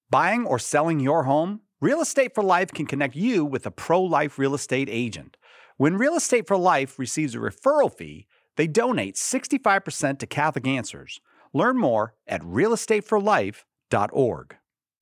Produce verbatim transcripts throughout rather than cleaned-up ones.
Buying or selling your home? Real Estate for Life can connect you with a pro-life real estate agent. When Real Estate for Life receives a referral fee, they donate sixty-five percent to Catholic Answers. Learn more at real estate for life dot org.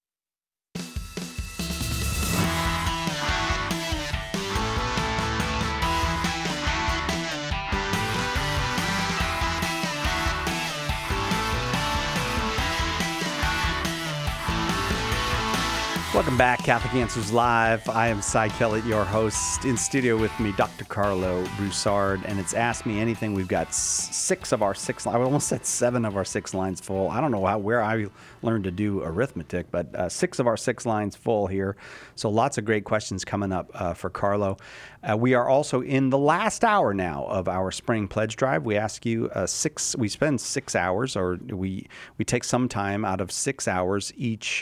Welcome back, Catholic Answers Live. I am Cy Kellett, your host. In studio with me, Doctor Carlo Broussard, and it's Ask Me Anything. We've got six of our six, I almost said seven of our six lines full. I don't know how, where I learned to do arithmetic, but uh, six of our six lines full here. So lots of great questions coming up uh, for Carlo. Uh, we are also in the last hour now of our spring pledge drive. We ask you uh, six, we spend six hours, or we, we take some time out of six hours each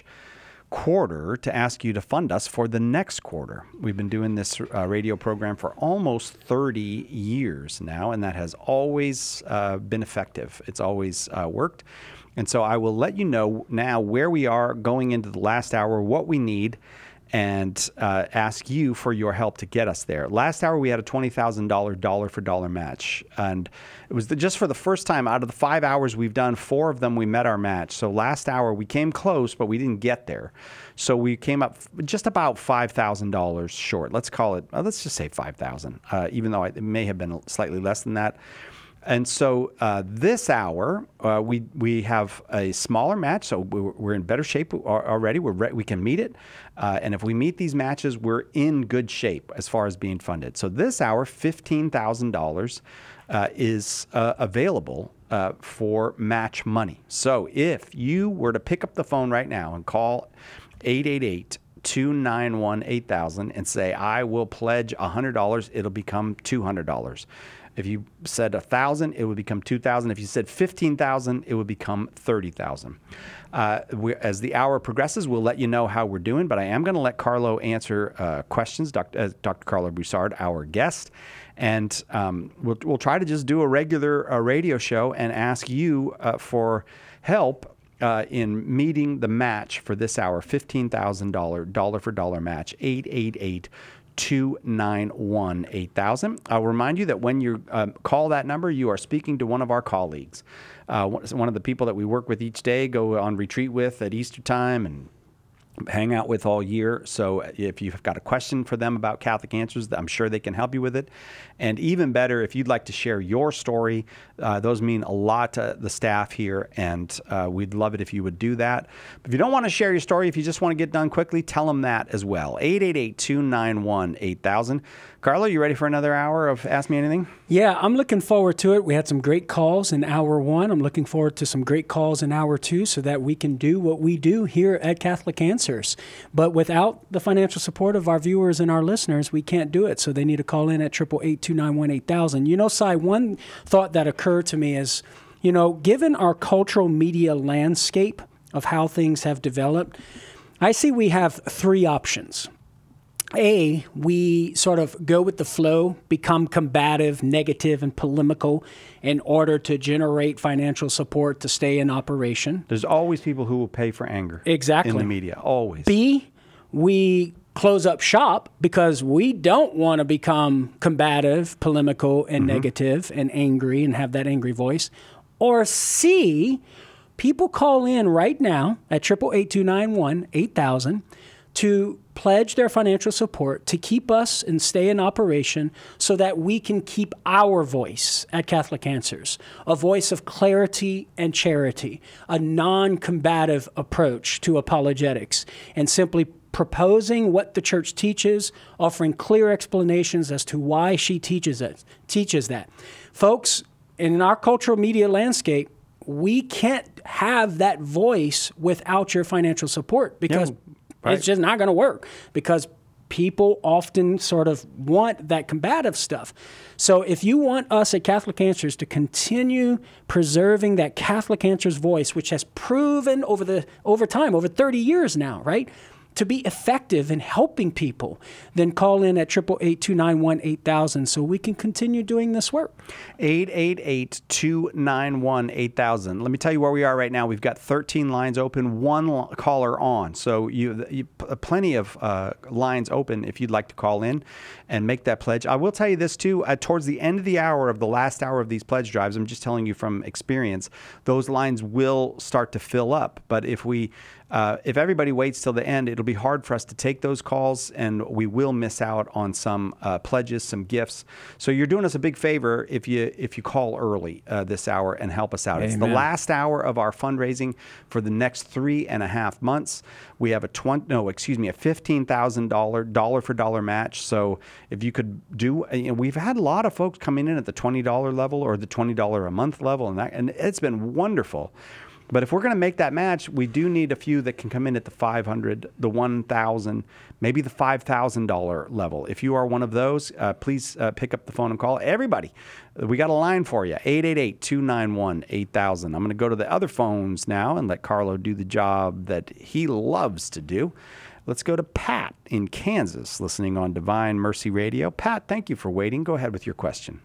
quarter to ask you to fund us for the next quarter. We've been doing this uh, radio program for almost thirty years now, and that has always uh, been effective. It's always uh, worked. And so I will let you know now where we are going into the last hour, what we need, and uh, ask you for your help to get us there. Last hour, we had a twenty thousand dollars dollar for dollar match. And it was the, just for the first time out of the five hours we've done, four of them we met our match. So last hour, we came close, but we didn't get there. So we came up just about five thousand dollars short. Let's call it, uh, let's just say five thousand dollars, uh, even though it may have been slightly less than that. And so uh, this hour, uh, we we have a smaller match, so we're, we're in better shape already. We're re- we can meet it. Uh, and if we meet these matches, we're in good shape as far as being funded. So this hour, fifteen thousand dollars uh, is uh, available uh, for match money. So if you were to pick up the phone right now and call eight eight eight, two nine one, eight thousand and say, I will pledge one hundred dollars, it'll become two hundred dollars. If you said one thousand dollars, it would become two thousand dollars. If you said fifteen thousand dollars, it would become thirty thousand dollars. Uh, we, as the hour progresses, we'll let you know how we're doing, but I am going to let Carlo answer uh, questions, Doctor Uh, Doctor Carlo Broussard, our guest, and um, we'll, we'll try to just do a regular uh, radio show and ask you uh, for help Uh, in meeting the match for this hour, fifteen thousand dollars dollar for dollar match, eight eight eight, two nine one, eight thousand. I'll remind you that when you um, call that number, you are speaking to one of our colleagues. Uh, one of the people that we work with each day, go on retreat with at Easter time, and hang out with all year. So if you've got a question for them about Catholic Answers, I'm sure they can help you with it. And even better, if you'd like to share your story, uh, those mean a lot to the staff here, and uh, we'd love it if you would do that. If you don't want to share your story, if you just want to get done quickly, tell them that as well. eight eight eight, two nine one, eight thousand. Carlo, you ready for another hour of Ask Me Anything? Yeah, I'm looking forward to it. We had some great calls in hour one. I'm looking forward to some great calls in hour two so that we can do what we do here at Catholic Answers. But without the financial support of our viewers and our listeners, we can't do it. So they need to call in at eight eight eight, two nine one, eight thousand. You know, Cy, one thought that occurred to me is, you know, given our cultural media landscape of how things have developed, I see we have three options. A, we sort of go with the flow, become combative, negative, and polemical in order to generate financial support to stay in operation. There's always people who will pay for anger. Exactly. In the media, always. B, we close up shop because we don't want to become combative, polemical, and mm-hmm. negative, and angry, and have that angry voice. Or C, people call in right now at eight eight eight, two nine one, eight thousand to pledge their financial support to keep us and stay in operation so that we can keep our voice at Catholic Answers, a voice of clarity and charity, a non-combative approach to apologetics, and simply proposing what the church teaches, offering clear explanations as to why she teaches it, teaches that. Folks, in our cultural media landscape, we can't have that voice without your financial support because no. Right. It's just not going to work because people often sort of want that combative stuff. So if you want us at Catholic Answers to continue preserving that Catholic Answers voice, which has proven over the over time, over thirty years now, right, to be effective in helping people, then call in at eight eight eight, two nine one, eight thousand so we can continue doing this work. eight eight eight, two nine one, eight thousand. Let me tell you where we are right now. We've got thirteen lines open, one l- caller on. So you, you plenty of uh, lines open if you'd like to call in and make that pledge. I will tell you this too, uh, towards the end of the hour of the last hour of these pledge drives, I'm just telling you from experience, those lines will start to fill up. But if we Uh, if everybody waits till the end, it'll be hard for us to take those calls, and we will miss out on some uh, pledges, some gifts. So you're doing us a big favor if you if you call early uh, this hour and help us out. Amen. It's the last hour of our fundraising for the next three and a half months. We have a twenty, no, excuse me, a fifteen thousand dollars dollar for dollar match. So if you could do, you know, we've had a lot of folks coming in at the twenty dollars level or the twenty dollars a month level, and that, and it's been wonderful. But if we're going to make that match, we do need a few that can come in at the five hundred, the one thousand, maybe the five thousand dollars level. If you are one of those, uh, please uh, pick up the phone and call. Everybody, we got a line for you, eight eight eight, two nine one, eight thousand. I'm going to go to the other phones now and let Carlo do the job that he loves to do. Let's go to Pat in Kansas, listening on Divine Mercy Radio. Pat, thank you for waiting. Go ahead with your question.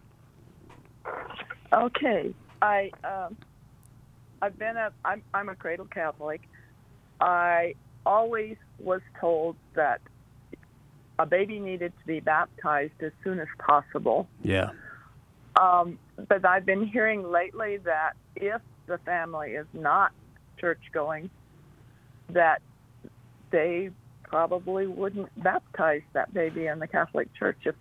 Okay. I... Um... I've been a, I'm, I'm a cradle Catholic. I always was told that a baby needed to be baptized as soon as possible. Yeah. Um, but I've been hearing lately that if the family is not church-going, that they probably wouldn't baptize that baby in the Catholic Church if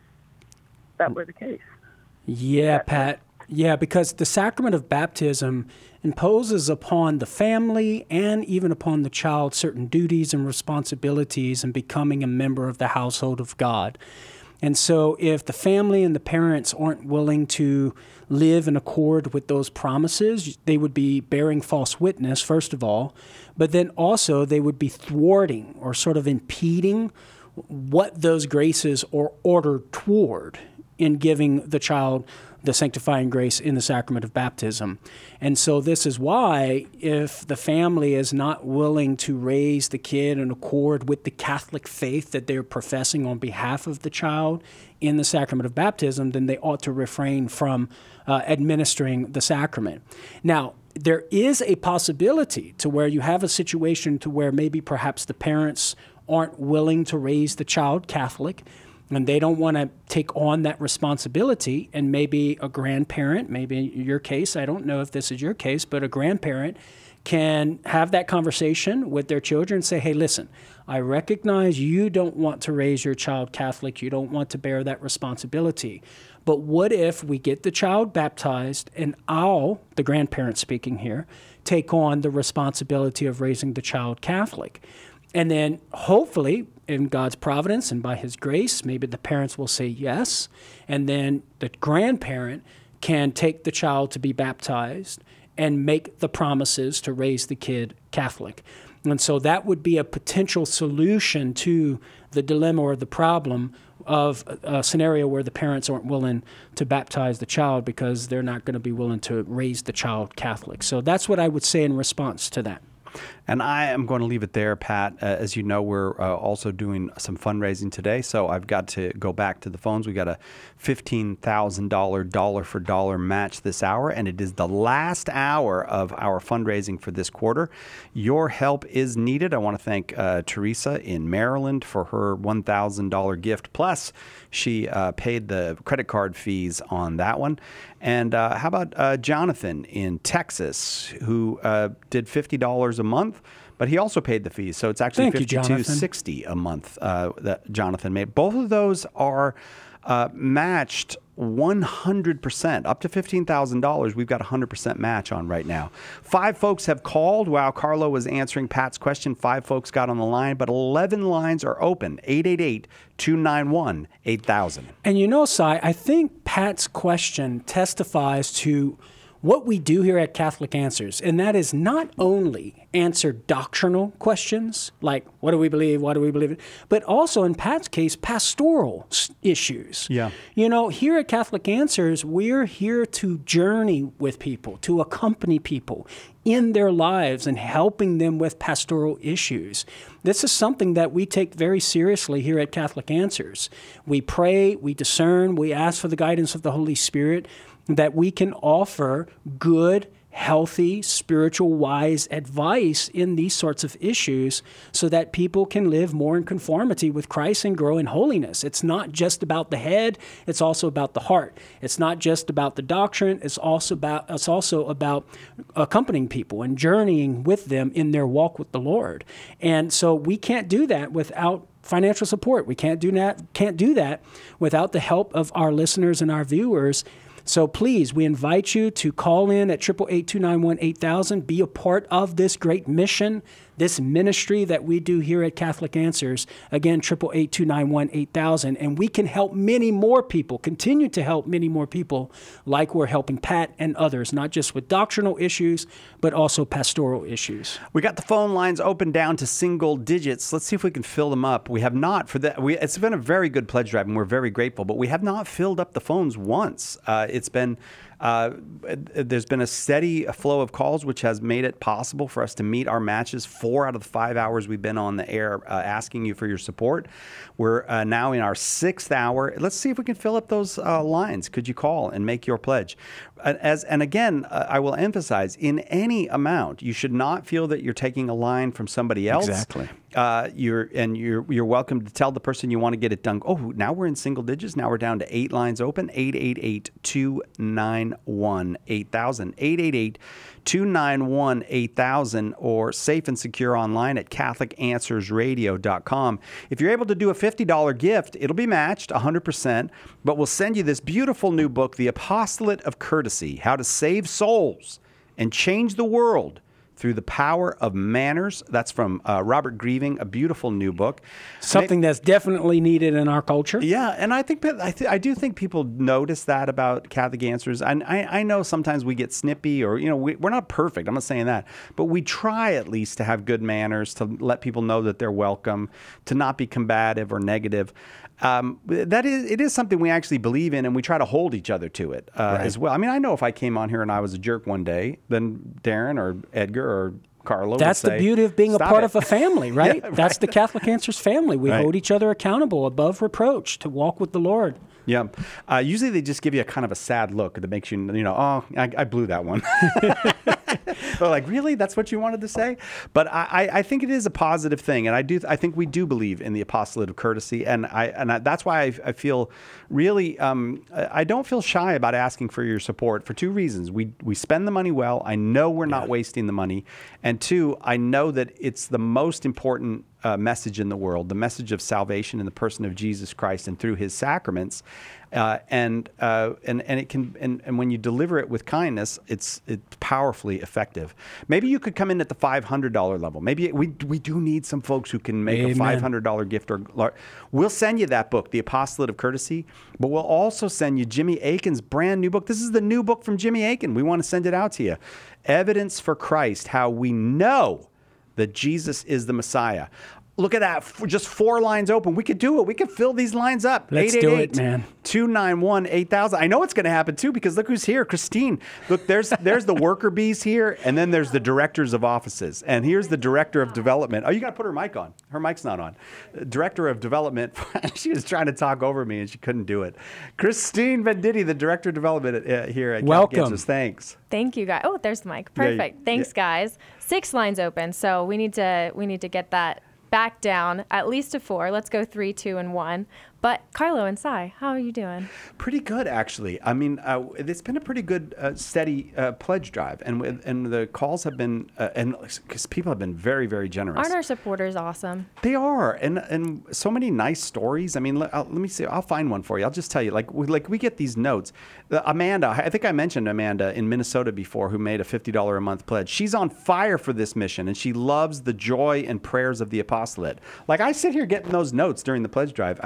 that were the case. Yeah, Pat. Yeah, because the sacrament of baptism imposes upon the family and even upon the child certain duties and responsibilities in becoming a member of the household of God. And so if the family and the parents aren't willing to live in accord with those promises, they would be bearing false witness, first of all, but then also they would be thwarting or sort of impeding what those graces are ordered toward in giving the child the sanctifying grace in the sacrament of baptism. And so this is why if the family is not willing to raise the kid in accord with the Catholic faith that they're professing on behalf of the child in the sacrament of baptism, then they ought to refrain from uh, administering the sacrament. Now, there is a possibility to where you have a situation to where maybe perhaps the parents aren't willing to raise the child Catholic, and they don't want to take on that responsibility, and maybe a grandparent, maybe in your case, I don't know if this is your case, but a grandparent can have that conversation with their children and say, hey, listen, I recognize you don't want to raise your child Catholic, you don't want to bear that responsibility, but what if we get the child baptized and I'll, the grandparent speaking here, take on the responsibility of raising the child Catholic? And then hopefully, in God's providence and by his grace, maybe the parents will say yes, and then the grandparent can take the child to be baptized and make the promises to raise the kid Catholic. And so that would be a potential solution to the dilemma or the problem of a scenario where the parents aren't willing to baptize the child because they're not going to be willing to raise the child Catholic. So that's what I would say in response to that. And I am going to leave it there, Pat. Uh, as you know, we're uh, also doing some fundraising today, so I've got to go back to the phones. We got a fifteen thousand dollars dollar for dollar match this hour, and it is the last hour of our fundraising for this quarter. Your help is needed. I want to thank uh, Teresa in Maryland for her one thousand dollars gift, plus she uh, paid the credit card fees on that one. And uh, how about uh, Jonathan in Texas, who uh, did fifty dollars a month, but he also paid the fees. So it's actually fifty-two sixty a month uh, that Jonathan made. Both of those are uh, matched one hundred percent. Up to fifteen thousand dollars, we've got a one hundred percent match on right now. Five folks have called while Carlo was answering Pat's question. Five folks got on the line, but eleven lines are open. eight eight eight, two nine one, eight thousand. And you know, Cy, I think Pat's question testifies to what we do here at Catholic Answers, and that is not only answer doctrinal questions like what do we believe, what do we believe in, but also in Pat's case, pastoral s- issues. Yeah. You know, here at Catholic Answers, we're here to journey with people, to accompany people in their lives and helping them with pastoral issues. This is something that we take very seriously here at Catholic Answers. We pray, we discern, we ask for the guidance of the Holy Spirit that we can offer good, healthy, spiritual, wise advice in these sorts of issues so that people can live more in conformity with Christ and grow in holiness. It's not just about the head, it's also about the heart. It's not just about the doctrine, it's also about it's also about accompanying people and journeying with them in their walk with the Lord. And so we can't do that without financial support. We can't do that can't do that without the help of our listeners and our viewers. So please, we invite you to call in at eight eight eight, two nine one, eight thousand. Be a part of this great mission, this ministry that we do here at Catholic Answers. Again, eight eight eight, two nine one, eight thousand. And we can help many more people, continue to help many more people like we're helping Pat and others, not just with doctrinal issues, but also pastoral issues. We got the phone lines open down to single digits. Let's see if we can fill them up. We have not for that. We, it's been a very good pledge drive, and we're very grateful. But we have not filled up the phones once. Uh, it's been uh, there's been a steady flow of calls, which has made it possible for us to meet our matches. Four out of the five hours we've been on the air, uh, asking you for your support. We're uh, now in our sixth hour. Let's see if we can fill up those uh, lines. Could you call and make your pledge? As and again, uh, I will emphasize, in any amount, you should not feel that you're taking a line from somebody else. Exactly. Uh, you're and you're you're welcome to tell the person you want to get it done. Oh, now we're in single digits. Now we're down to eight lines open. eight eight eight, two nine one, eight thousand. eight eight eight, two nine one, eight thousand, or safe and secure online at Catholic Answers Radio dot com. If you're able to do a fifty dollars gift, it'll be matched one hundred percent, but we'll send you this beautiful new book, The Apostolate of Courtesy, How to Save Souls and Change the World Through the Power of Manners. That's from uh, Robert Grieving, a beautiful new book. Something that's definitely needed in our culture. Yeah, and I think I, th- I do think people notice that about Catholic Answers. I, I, I know sometimes we get snippy, or you know, we, we're not perfect. I'm not saying that, but we try at least to have good manners, to let people know that they're welcome, to not be combative or negative. Um, that is, it is something we actually believe in, and we try to hold each other to it uh, Right. as well. I mean, I know if I came on here and I was a jerk one day, then Darren or Edgar or Carlo That's would the say, beauty of being a "Stop part it." of a family, right? Yeah, That's right. the Catholic Answers family. We Right. hold each other accountable above reproach to walk with the Lord. Yeah. Uh, usually they just give you a kind of a sad look that makes you, you know, oh, I, I blew that one. They're like, really? That's what you wanted to say? But I, I think it is a positive thing. And I do, I think we do believe in the apostolate of courtesy. And I, and I, that's why I, I feel really, um, I don't feel shy about asking for your support for two reasons. We, we spend the money well. I know we're not wasting the money. And two, I know that it's the most important Uh, message in the world, the message of salvation in the person of Jesus Christ and through his sacraments. Uh, and, uh, and, and it can, and, and when you deliver it with kindness, it's, it's powerfully effective. Maybe you could come in at the five hundred dollars level. Maybe we, we do need some folks who can make Amen. a five hundred dollars gift. Or we'll send you that book, The Apostolate of Courtesy, but we'll also send you Jimmy Akin's brand new book. This is the new book from Jimmy Akin. We want to send it out to you. Evidence for Christ, How We Know that Jesus is the Messiah. Look at that. F- Just four lines open. We could do it. We could fill these lines up. Let's do it, man. two nine one, eight thousand. I know it's going to happen too, because look who's here. Christine. Look, there's there's the worker bees here, and then there's the directors of offices. And here's the director of development. Oh, you got to put her mic on. Her mic's not on. Director of development. She was trying to talk over me, and she couldn't do it. Christine Venditti, the director of development at, uh, here at Welcome. Catholic Answers. Thanks. Thank you, guys. Oh, there's the mic. Yeah, Perfect. yeah. Thanks, guys. Six lines open, so we need to we need to get that back down at least to four. Let's go three, two, and one. But Carlo and Sai, how are you doing? Pretty good, actually. I mean, uh, it's been a pretty good, uh, steady uh, pledge drive, and with, and the calls have been, uh, and because people have been very, very generous. Aren't our supporters awesome? They are, and and so many nice stories. I mean, let, I'll, let me see. I'll find one for you. I'll just tell you. Like we like we get these notes. Uh, Amanda, I think I mentioned Amanda in Minnesota before, who made a fifty dollars a month pledge. She's on fire for this mission, and she loves the joy and prayers of the apostolate. Like I sit here getting those notes during the pledge drive. I, how am I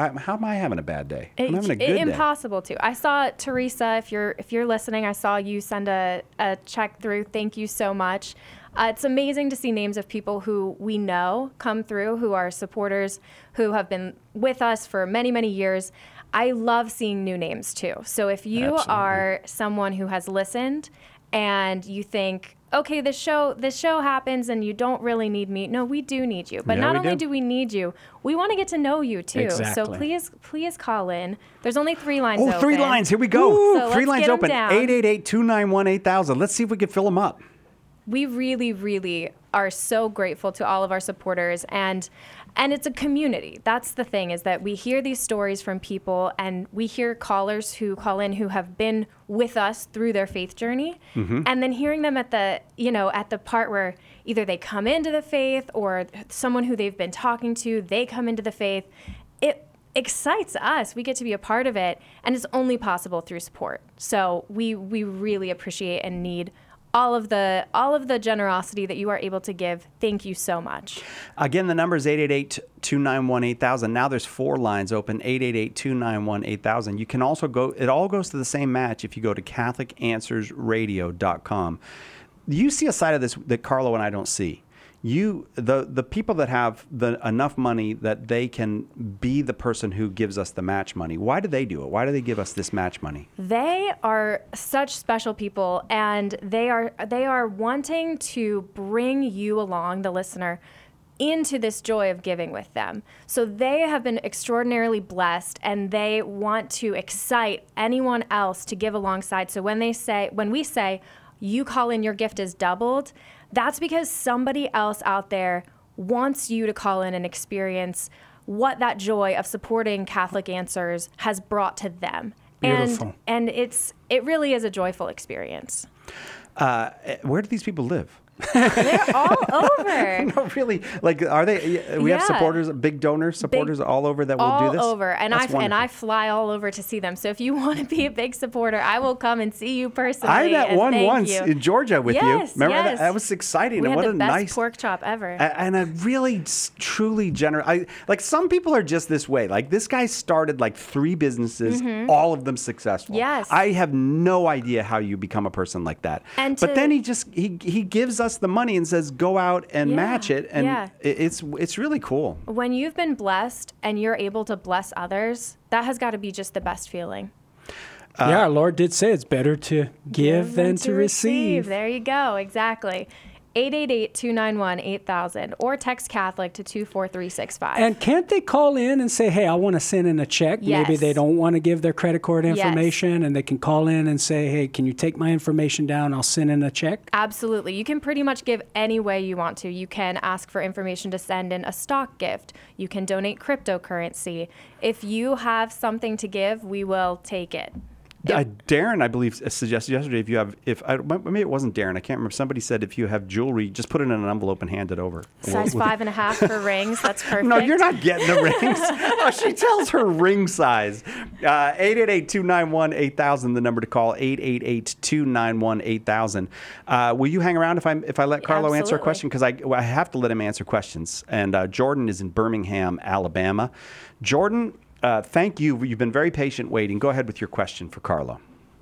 I having a bad day? I'm It- having a it- good day. impossible to. I saw Teresa. If you're if you're listening, I saw you send a, a check through. Thank you so much. Uh, it's amazing to see names of people who we know come through, who are supporters, who have been with us for many many years. I love seeing new names too. So if you Absolutely. are someone who has listened and you think, okay, this show this show happens and you don't really need me. No, we do need you. But Yeah, not we only do. do we need you, we want to get to know you too. So Exactly. please please call in. There's only three lines Oh, open. three lines. Here we go. So three let's lines get 'em open. down. eight eight eight, two nine one, eight thousand. Let's see if we can fill them up. We really, really are so grateful to all of our supporters, and and it's a community. That's the thing, is that we hear these stories from people, and we hear callers who call in who have been with us through their faith journey, and then hearing them at the you know at the part where either they come into the faith or someone who they've been talking to, they come into the faith. It excites us. We get to be a part of it, and it's only possible through support. So we we really appreciate and need all of the all of the generosity that you are able to give. Thank you so much. Again, the number is eight eight eight, two nine one, eight thousand. Now there's four lines open, eight eight eight, two nine one, eight thousand. You can also go, it all goes to the same match if you go to Catholic Answers Radio dot com. You see a side of this that Carlo and I don't see. You, the the people that have the enough money that they can be the person who gives us the match money. Why do they do it? Why do they give us this match money? They are such special people, and they are they are wanting to bring you along, the listener, into this joy of giving with them. So they have been extraordinarily blessed, and they want to excite anyone else to give alongside. So when they say, when we say, you call in, your gift is doubled, that's because somebody else out there wants you to call in and experience what that joy of supporting Catholic Answers has brought to them. Beautiful. And and it's it really is a joyful experience. Uh, where do these people live? They're all over. No, really. Like, are they? We have Yeah. supporters, big donors, supporters all over that will all do this. over, and I That's and I wonderful. fly all over to see them. So if you want to be a big supporter, I will come and see you personally. I met and one thank once you. in Georgia with Yes, you. Remember yes. that? That was exciting. We and had what the a best nice pork chop ever. A- And a really s- truly generous. I like some people are just this way. Like this guy started like three businesses, all of them successful. Mm-hmm. Yes. I have no idea how you become a person like that. And but to- then he just he he gives us the money and says go out and Yeah, match it, and yeah. it, it's it's really cool. When you've been blessed and you're able to bless others, that has got to be just the best feeling. yeah, our Lord did say it's better to give, than to receive. There you go. Exactly. eight eight eight, two nine one, eight thousand or text Catholic to two four three six five. And can't they call in and say, hey, I want to send in a check? Maybe Yes. they don't want to give their credit card Yes. information, and they can call in and say, hey, can you take my information down? I'll send in a check. Absolutely. You can pretty much give any way you want to. You can ask for information to send in a stock gift. You can donate cryptocurrency. If you have something to give, we will take it. Uh, Darren, I believe, suggested yesterday if you have, if I, maybe it wasn't Darren, I can't remember. Somebody said if you have jewelry, just put it in an envelope and hand it over. Size We'll- five and a half for rings. That's perfect. No, you're not getting the rings. Oh, she tells her ring size. Uh, eight eight eight, two nine one, eight thousand, the number to call, eight eight eight, two nine one, eight thousand. Uh, will you hang around if I if I let Carlo answer a Absolutely. question? Because I, I have to let him answer questions. And uh, Jordan is in Birmingham, Alabama. Jordan, uh, thank you. You've been very patient waiting. Go ahead with your question for Carlo.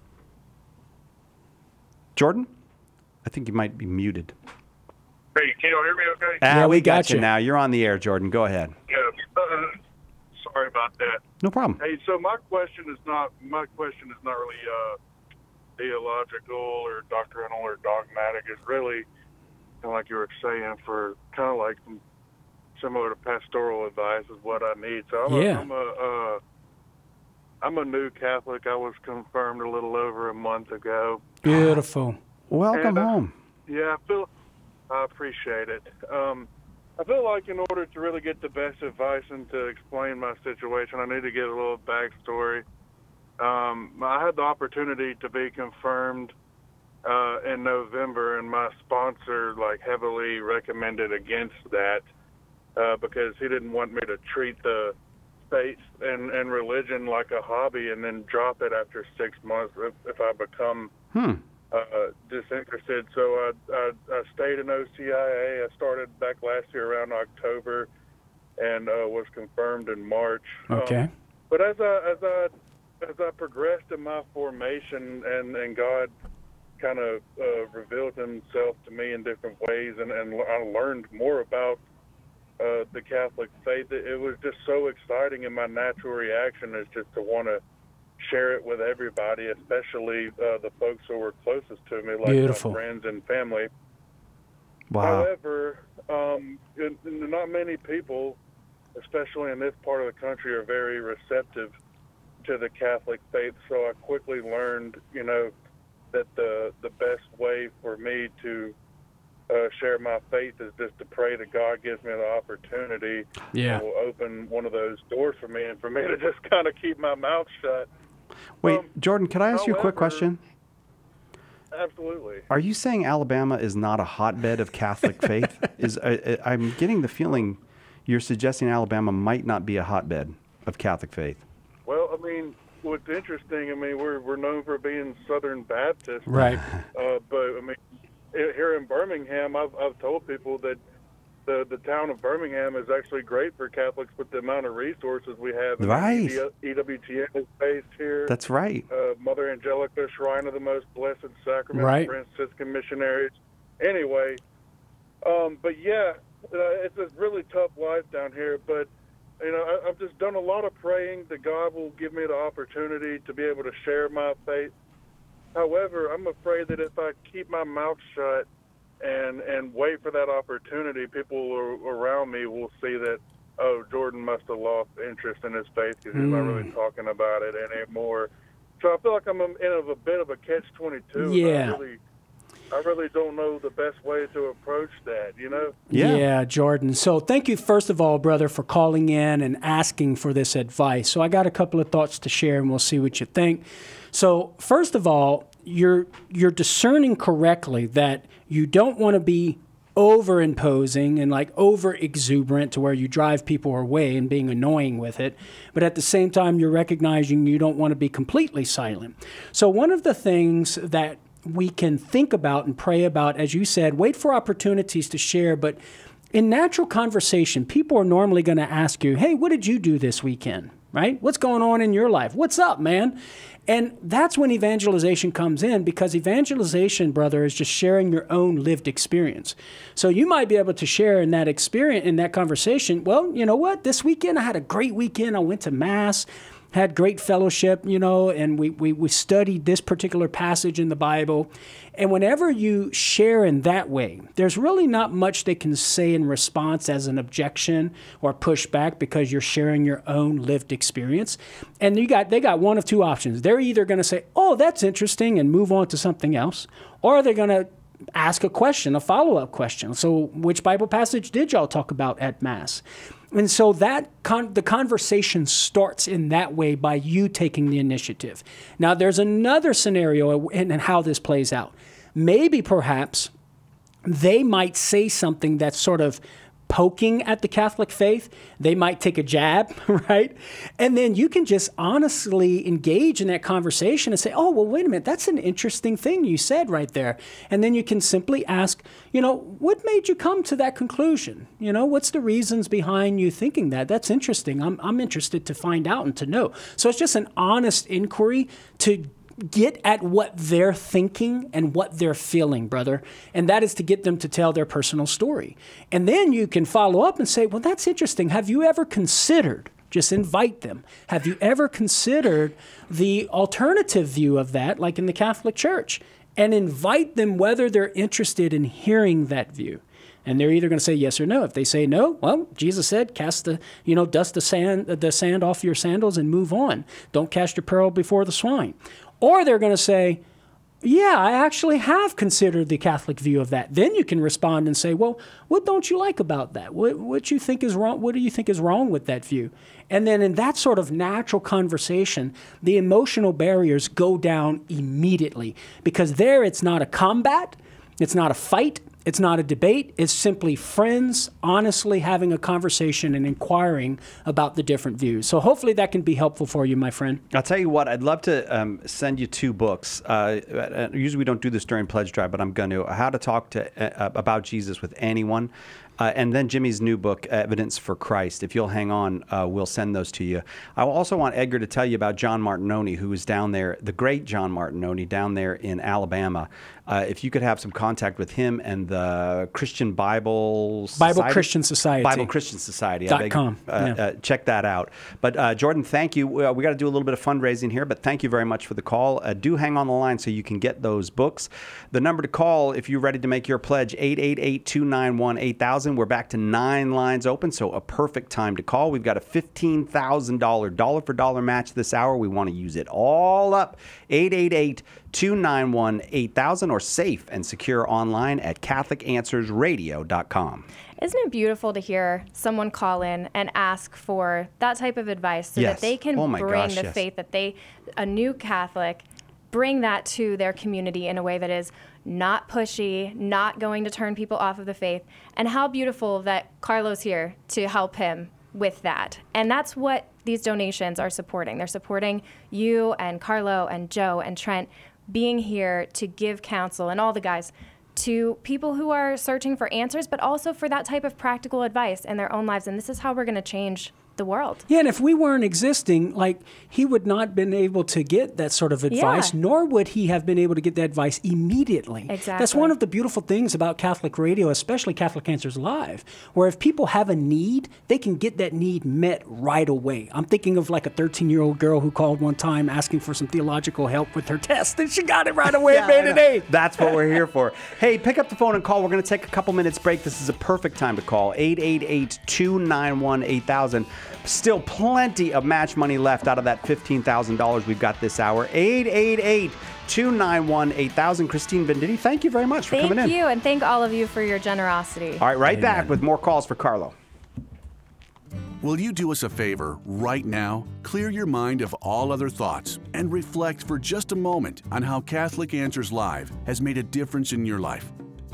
Jordan? I think you might be muted. Hey, can you all hear me okay? Ah, Yeah, we we got, got you you. now. You're on the air, Jordan. Go ahead. Yeah. Uh, sorry about that. No problem. Hey, so my question is not my question is not really uh, theological or doctrinal or dogmatic. It's really kind of like you were saying, for kind of like similar to pastoral advice is what I need. So I'm Yeah. a, I'm a uh, I'm a new Catholic. I was confirmed a little over a month ago. Beautiful. Welcome And, uh, home. Yeah, I feel I appreciate it. Um, I feel like in order to really get the best advice and to explain my situation, I need to get a little backstory. Um, I had the opportunity to be confirmed uh, in November, and my sponsor like heavily recommended against that uh, because he didn't want me to treat the faith and, and religion like a hobby and then drop it after six months if, if I become Hmm. uh, disinterested. So I, I, I stayed in O C I A. I started back last year around October and uh, was confirmed in March. Okay. Um, but as I as I as I progressed in my formation, and, and God kind of uh, revealed Himself to me in different ways, and, and I learned more about uh, the Catholic faith. It, it was just so exciting, and my natural reaction is just to want to share it with everybody, especially uh, the folks who were closest to me, like Beautiful. my friends and family. Wow. However, um, n- n- not many people, especially in this part of the country, are very receptive to the Catholic faith. So I quickly learned, you know, that the the best way for me to uh, share my faith is just to pray that God gives me the opportunity. Yeah. And will open one of those doors for me, and for me to just kind of keep my mouth shut. Wait, Um, Jordan, can I ask you a quick however- question? Absolutely. Are you saying Alabama is not a hotbed of Catholic faith? Is uh, I'm getting the feeling you're suggesting Alabama might not be a hotbed of Catholic faith. Well, I mean, what's interesting, I mean, we're we're known for being Southern Baptist, Right. uh, but I mean, i- here in Birmingham, I've I've told people that the the town of Birmingham is actually great for Catholics with the amount of resources we have. I mean, Right. E W T N is based here. That's right. uh, Mother Angelica, Shrine of the Most Blessed Sacrament, Right. Franciscan missionaries. Anyway, um, but yeah, uh, it's a really tough life down here. But you know, I, I've just done a lot of praying that God will give me the opportunity to be able to share my faith. However, I'm afraid that if I keep my mouth shut and and wait for that opportunity, people ar- around me will see that, oh, Jordan must have lost interest in his faith because he's not really talking about it anymore. So I feel like I'm in a, a bit of a catch twenty-two. Yeah. I really, I really don't know the best way to approach that, you know? Yeah. Jordan. So thank you, first of all, brother, for calling in and asking for this advice. So I got a couple of thoughts to share, and we'll see what you think. So first of all, you're you're discerning correctly that you don't want to be over imposing and like over exuberant to where you drive people away and being annoying with it. But at the same time, you're recognizing you don't want to be completely silent. So one of the things that we can think about and pray about, as you said, wait for opportunities to share. But in natural conversation, people are normally going to ask you, hey, what did you do this weekend? Right? What's going on in your life? What's up, man? And that's when evangelization comes in, because evangelization, brother, is just sharing your own lived experience. So you might be able to share in that experience, in that conversation, well, you know what? This weekend I had a great weekend. I went to Mass, had great fellowship, you know, and we, we, we studied this particular passage in the Bible. And whenever you share in that way, there's really not much they can say in response as an objection or pushback, because you're sharing your own lived experience. And you got they got one of two options. They're either going to say, oh, that's interesting, and move on to something else, or they're going to ask a question, a follow-up question. So which Bible passage did y'all talk about at Mass? And so that con- the conversation starts in that way by you taking the initiative. Now, there's another scenario in, in how this plays out. Maybe, perhaps, they might say something that's sort of poking at the Catholic faith. They might take a jab, right? And then you can just honestly engage in that conversation and say, oh, well, wait a minute, that's an interesting thing you said right there. And then you can simply ask, you know, what made you come to that conclusion? You know, what's the reasons behind you thinking that? That's interesting. I'm, I'm interested to find out and to know. So it's just an honest inquiry to get at what they're thinking and what they're feeling, brother. And that is to get them to tell their personal story. And then you can follow up and say, well, that's interesting. Have you ever considered, just invite them, have you ever considered the alternative view of that, like in the Catholic Church? And invite them whether they're interested in hearing that view. And they're either going to say yes or no. If they say no, well, Jesus said, cast the, you know, dust the sand, the sand off your sandals and move on. Don't cast your pearl before the swine. Or they're going to say, yeah, I actually have considered the Catholic view of that. Then you can respond and say, well, what don't you like about that? What, what you think is wrong? What do you think is wrong with that view? And then in that sort of natural conversation, the emotional barriers go down immediately, because there it's not a combat, it's not a fight, it's not a debate. It's simply friends honestly having a conversation and inquiring about the different views. So hopefully that can be helpful for you, my friend. I'll tell you what, I'd love to um, send you two books. Uh, usually we don't do this during Pledge Drive, but I'm going to. How to Talk to uh, About Jesus with Anyone. Uh, and then Jimmy's new book, Evidence for Christ. If you'll hang on, uh, we'll send those to you. I also want Edgar to tell you about John Martinoni, who is down there, the great John Martinoni, down there in Alabama. Uh, if you could have some contact with him and the Christian Bible Society? Bible Christian Society. Bible Christian Society. Dot com. Uh, yeah. uh, check that out. But uh, Jordan, thank you. Uh, we got to do a little bit of fundraising here, but thank you very much for the call. Uh, do hang on the line so you can get those books. The number to call if you're ready to make your pledge, eight eight eight, two nine one, eight thousand. We're back to nine lines open, so a perfect time to call. We've got a fifteen thousand dollars dollar for dollar match this hour. We want to use it all up. eight eight eight, two nine one, eight thousand or safe and secure online at Catholic Answers Radio dot com. Isn't it beautiful to hear someone call in and ask for that type of advice so Yes. that they can Oh my bring gosh, the yes. faith that they, a new Catholic, bring that to their community in a way that is not pushy, not going to turn people off of the faith. And how beautiful that Carlo's here to help him with that. And that's what these donations are supporting. They're supporting you and Carlo and Joe and Trent being here to give counsel, and all the guys, to people who are searching for answers, but also for that type of practical advice in their own lives. And this is how we're going to change the world. Yeah, and if we weren't existing, like, he would not been able to get that sort of advice, Yeah. nor would he have been able to get that advice immediately. Exactly. That's one of the beautiful things about Catholic radio, especially Catholic Answers Live, where if people have a need, they can get that need met right away. I'm thinking of like a thirteen-year-old girl who called one time asking for some theological help with her test, and she got it right away Yeah, and made I an know. A. That's what we're here for. Hey, pick up the phone and call. We're going to take a couple minutes break. This is a perfect time to call. eight eight eight, two nine one, eight thousand. Still plenty of match money left out of that fifteen thousand dollars we've got this hour. eight eight eight, two nine one, eight thousand. Christine Venditti, thank you very much for Thank coming in. you, and thank all of you for your generosity. All right, right back with more calls for Carlo. Will you do us a favor right now? Clear your mind of all other thoughts and reflect for just a moment on how Catholic Answers Live has made a difference in your life.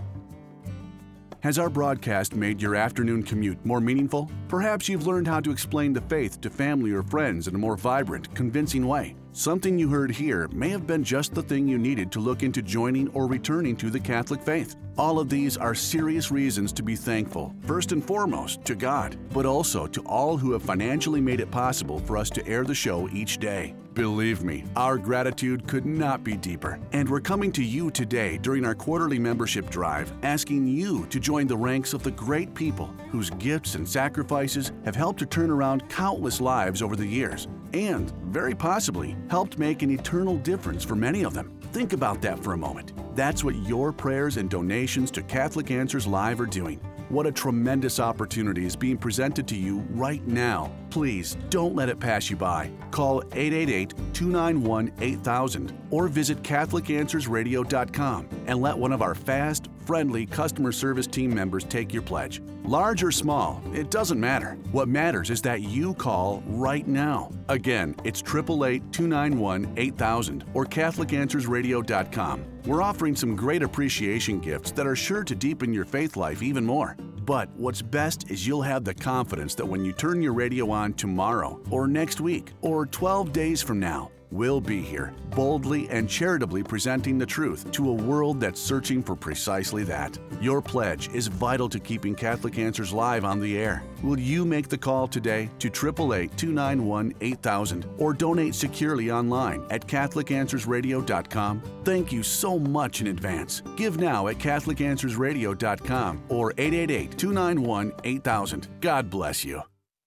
Has our broadcast made your afternoon commute more meaningful? Perhaps you've learned how to explain the faith to family or friends in a more vibrant, convincing way. Something you heard here may have been just the thing you needed to look into joining or returning to the Catholic faith. All of these are serious reasons to be thankful, first and foremost to God, but also to all who have financially made it possible for us to air the show each day. Believe me, our gratitude could not be deeper. And we're coming to you today during our quarterly membership drive, asking you to join the ranks of the great people whose gifts and sacrifices have helped to turn around countless lives over the years, and, very possibly, helped make an eternal difference for many of them. Think about that for a moment. That's what your prayers and donations to Catholic Answers Live are doing. What a tremendous opportunity is being presented to you right now. Please don't let it pass you by. Call eight eight eight, two nine one, eight thousand or visit Catholic Answers Radio dot com and let one of our fast, friendly customer service team members take your pledge. Large or small, it doesn't matter. What matters is that you call right now. Again, it's eight eight eight, two nine one, eight thousand or Catholic Answers Radio dot com. We're offering some great appreciation gifts that are sure to deepen your faith life even more. But what's best is you'll have the confidence that when you turn your radio on tomorrow, or next week, or twelve days from now, we'll be here, boldly and charitably presenting the truth to a world that's searching for precisely that. Your pledge is vital to keeping Catholic Answers Live on the air. Will you make the call today to eight eight eight, two nine one, eight thousand or donate securely online at Catholic Answers Radio dot com? Thank you so much in advance. Give now at Catholic Answers Radio dot com or eight eight eight, two nine one, eight thousand. God bless you.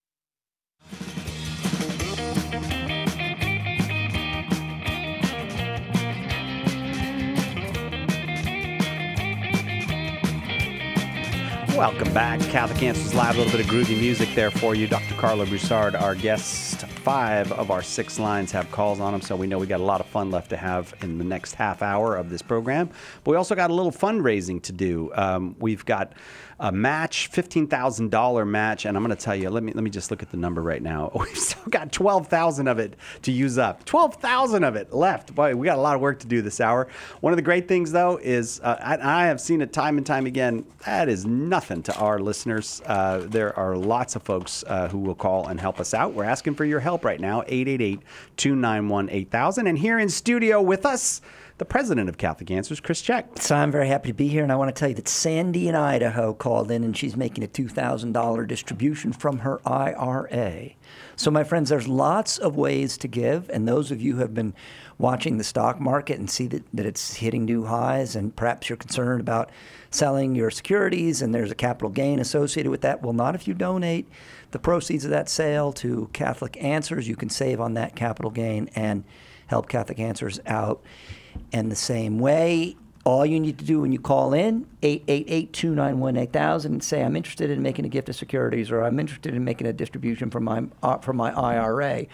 Welcome back. Catholic Answers Live. A little bit of groovy music there for you. Doctor Carlo Broussard, our guest. Five of our six lines have calls on them, so we know we got a lot of fun left to have in the next half hour of this program. But we also got a little fundraising to do. Um, we've got a match, fifteen thousand dollars match, and I'm going to tell you, let me let me just look at the number right now. We've still got twelve thousand of it to use up. twelve thousand of it left. Boy, we got a lot of work to do this hour. One of the great things, though, is uh, I, I have seen it time and time again, that is nothing to our listeners. Uh, there are lots of folks uh, who will call and help us out. We're asking for your help right now, eight eight eight, two nine one, eight thousand. And here in studio with us, the president of Catholic Answers, Chris Check. So I'm very happy to be here, and I want to tell you that Sandy in Idaho called in, and she's making a two thousand dollars distribution from her I R A. So, my friends, there's lots of ways to give, and those of you who have been watching the stock market and see that, that it's hitting new highs, and perhaps you're concerned about selling your securities and there's a capital gain associated with that, well, not if you donate the proceeds of that sale to Catholic Answers. You can save on that capital gain and help Catholic Answers out. And the same way, all you need to do when you call in, eight eight eight, two nine one, eight thousand, and say, I'm interested in making a gift of securities, or I'm interested in making a distribution from my, uh, from my I R A,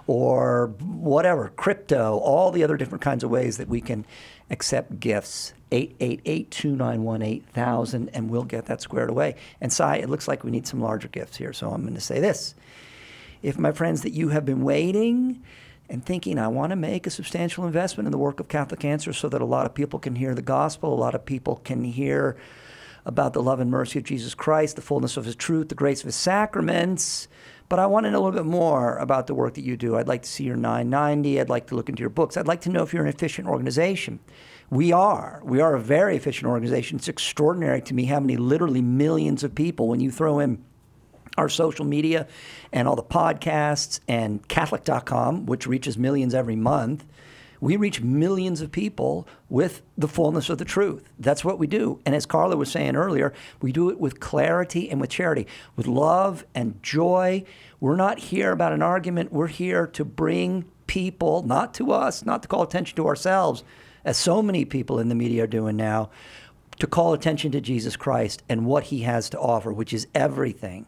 or whatever, crypto, all the other different kinds of ways that we can accept gifts. eight eight eight, two nine one, eight thousand, and we'll get that squared away. And Cy, it looks like we need some larger gifts here, so I'm going to say this. If, my friends, that you have been waiting and thinking, I want to make a substantial investment in the work of Catholic Answers so that a lot of people can hear the gospel, a lot of people can hear about the love and mercy of Jesus Christ, the fullness of his truth, the grace of his sacraments, but I want to know a little bit more about the work that you do. I'd like to see your nine ninety. I'd like to look into your books. I'd like to know if you're an efficient organization. We are. We are a very efficient organization. It's extraordinary to me how many literally millions of people, when you throw in our social media and all the podcasts and Catholic dot com, which reaches millions every month, we reach millions of people with the fullness of the truth. That's what we do. And as Carla was saying earlier, we do it with clarity and with charity, with love and joy. We're not here about an argument. We're here to bring people, not to us, not to call attention to ourselves, as so many people in the media are doing now, to call attention to Jesus Christ and what he has to offer, which is everything.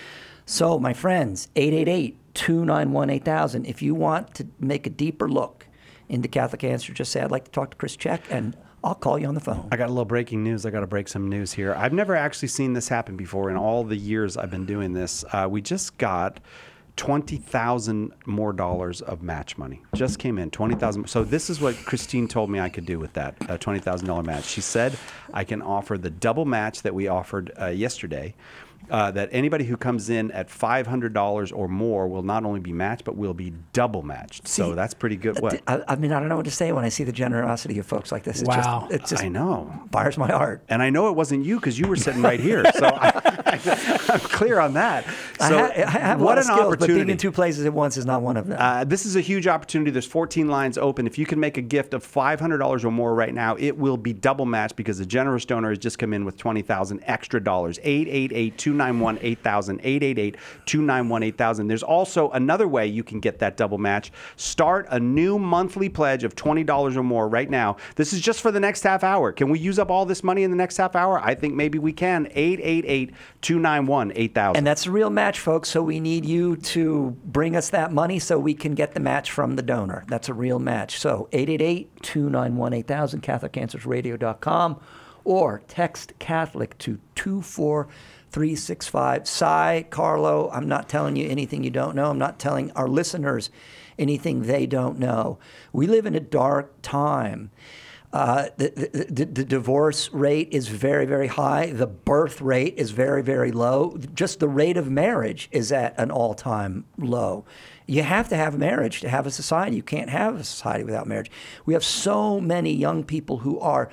So, my friends, eight eight eight, two nine one, eight thousand. If you want to make a deeper look into Catholic Answers, just say, I'd like to talk to Chris Check, and I'll call you on the phone. I got a little breaking news. I got to break some news here. I've never actually seen this happen before in all the years I've been doing this. Uh, we just got twenty thousand more dollars of match money. Just came in, twenty thousand. So this is what Christine told me I could do with that uh, twenty thousand dollars match. She said I can offer the double match that we offered uh, yesterday. Uh, that anybody who comes in at five hundred dollars or more will not only be matched, but will be double matched. See, so that's pretty good. What? I, I mean, I don't know what to say when I see the generosity of folks like this. It's wow. Just, it's just I know. Fires my heart. And I know it wasn't you because you were sitting right here. So I, I'm clear on that. So I, ha- I have what a lot of an skills, opportunity. But being in two places at once is not one of them. Uh, this is a huge opportunity. There's fourteen lines open. If you can make a gift of five hundred dollars or more right now, it will be double matched because the generous donor has just come in with twenty thousand dollars extra dollars. eight eight eight, two nine one, eight thousand. eight eight eight, two nine one, eight thousand. There's also another way you can get that double match. Start a new monthly pledge of twenty dollars or more right now. This is just for the next half hour. Can we use up all this money in the next half hour? I think maybe we can. eight eight eight, two nine one, eight thousand. And that's a real match, folks. So we need you to bring us that money so we can get the match from the donor. That's a real match. So eight eight eight, two nine one, eight thousand, Catholic Answers Radio dot com, or text Catholic to two four three six five. Cy, Carlo, I'm not telling you anything you don't know. I'm not telling our listeners anything they don't know. We live in a dark time. Uh, the, the, the, the divorce rate is very, very high. The birth rate is very, very low. Just the rate of marriage is at an all-time low. You have to have marriage to have a society. You can't have a society without marriage. We have so many young people who are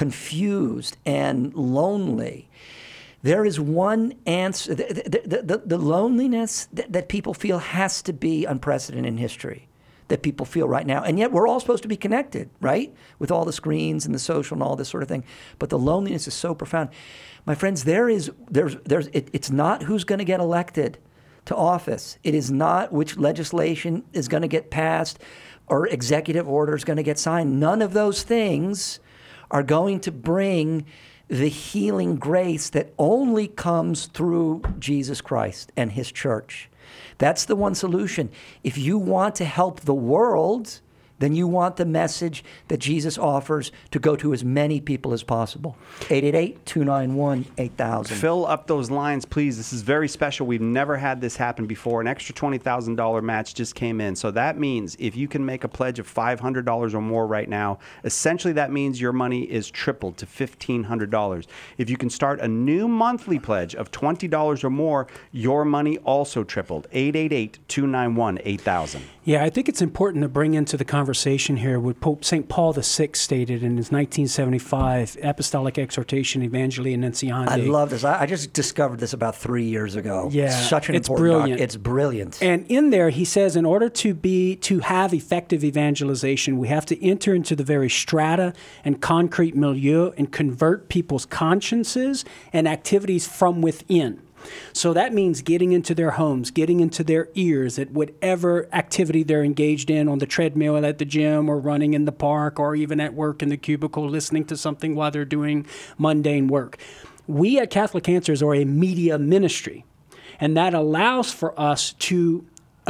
confused and lonely. There is one answer. The, the, the, the loneliness that, that people feel has to be unprecedented in history, that people feel right now. And yet we're all supposed to be connected, right? With all the screens and the social and all this sort of thing. But the loneliness is so profound. My friends, there is, there's, there's, it, it's not who's going to get elected to office. It is not which legislation is going to get passed or executive order is going to get signed. None of those things are going to bring the healing grace that only comes through Jesus Christ and his church. That's the one solution. If you want to help the world, then you want the message that Jesus offers to go to as many people as possible. eight eight eight, two nine one, eight thousand. Fill up those lines, please. This is very special. We've never had this happen before. An extra twenty thousand dollars match just came in. So that means if you can make a pledge of five hundred dollars or more right now, essentially that means your money is tripled to fifteen hundred dollars. If you can start a new monthly pledge of twenty dollars or more, your money also tripled. eight eight eight, two nine one, eight thousand. Yeah, I think it's important to bring into the conversation conversation here what Pope Saint Paul the Sixth stated in his nineteen seventy-five Apostolic Exhortation Evangelii Annuntiandi. I love this. I, I just discovered this about three years ago. Yeah, Such an it's important doc- brilliant. It's brilliant. And in there, he says, in order to be to have effective evangelization, we have to enter into the very strata and concrete milieu and convert people's consciences and activities from within. So that means getting into their homes, getting into their ears at whatever activity they're engaged in, on the treadmill at the gym or running in the park or even at work in the cubicle, listening to something while they're doing mundane work. We at Catholic Answers are a media ministry, and that allows for us to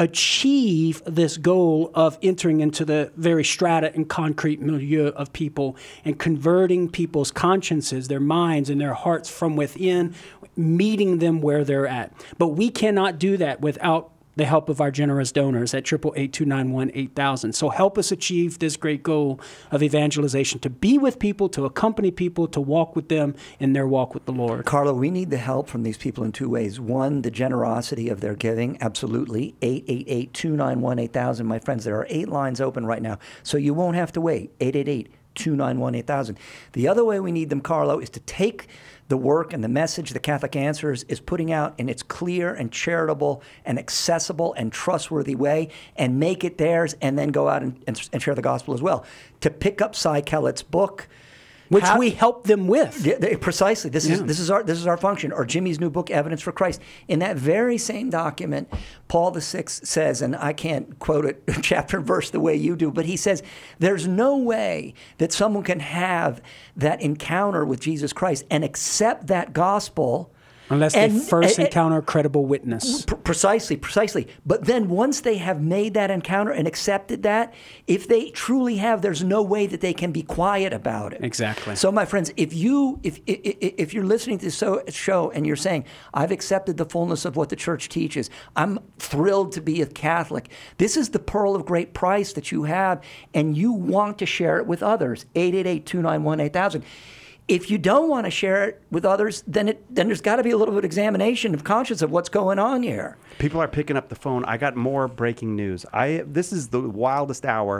achieve this goal of entering into the very strata and concrete milieu of people and converting people's consciences, their minds, and their hearts from within, meeting them where they're at. But we cannot do that without the help of our generous donors at eight eight eight, two nine one, eight thousand. So help us achieve this great goal of evangelization, to be with people, to accompany people, to walk with them in their walk with the Lord. Carlo, we need the help from these people in two ways. One, the generosity of their giving, absolutely. eight eight eight, two nine one, eight thousand. My friends, there are eight lines open right now, so you won't have to wait. eight eight eight, two nine one, eight thousand. The other way we need them, Carlo, is to take the work and the message the Catholic Answers is putting out in its clear and charitable and accessible and trustworthy way and make it theirs, and then go out and, and, and share the gospel as well. To pick up Cy Kellett's book, Which how, we help them with. Yeah, they, precisely. This is Yeah. this is our this is our function. Or Jimmy's new book, Evidence for Christ. In that very same document, Paul the Sixth says, and I can't quote it chapter and verse the way you do, but he says, there's no way that someone can have that encounter with Jesus Christ and accept that gospel Unless and, they first and, encounter a credible witness. P- precisely, precisely. But then once they have made that encounter and accepted that, if they truly have, there's no way that they can be quiet about it. Exactly. So, my friends, if you if if, if you're listening to this so, show and you're saying, I've accepted the fullness of what the Church teaches, I'm thrilled to be a Catholic. This is the pearl of great price that you have, and you want to share it with others. eight eight eight, two nine one, eight thousand. If you don't want to share it with others, then it then there's got to be a little bit of examination of conscience of what's going on here. People are picking up the phone. I got more breaking news. I this is the wildest hour.